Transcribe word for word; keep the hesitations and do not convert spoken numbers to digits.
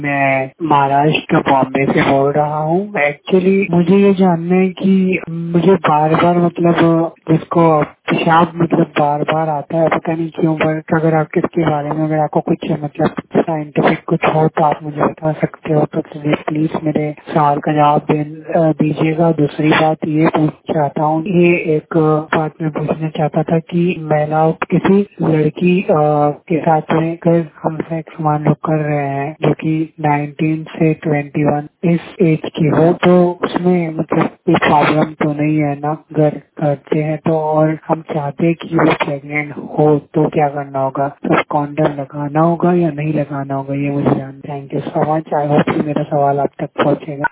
मैं महाराष्ट्र बॉम्बे से बोल रहा हूँ। एक्चुअली मुझे ये जानना है कि मुझे बार बार मतलब जिसको पेशाब मतलब बार बार आता है, पता नहीं क्यों, पर अगर आप इसके बारे में अगर आपको कुछ मतलब साइंटिफिक कुछ हो तो आप मुझे बता सकते हो तो प्लीज मेरे सवाल का जवाब दीजिएगा। दूसरी बात ये पूछना चाहता हूँ, ये एक बात मैं पूछना चाहता था कि महिलाओं किसी लड़की आ, के साथ में अगर हम सेक्स मान लो कर रहे हैं जो कि नाइनटीन से ट्वेंटी वन इस एज की हो, तो उसमें मतलब कोई प्रॉब्लम तो नहीं है ना? अगर करते हैं तो, और हम चाहते हैं कि वो प्रेग्नेंट हो तो क्या करना होगा? तो कॉन्डम लगाना होगा या नहीं लगाना होगा, ये मुझे जानना है। Thank you so much. I hope कि मेरा सवाल आप तक पहुंचेगा।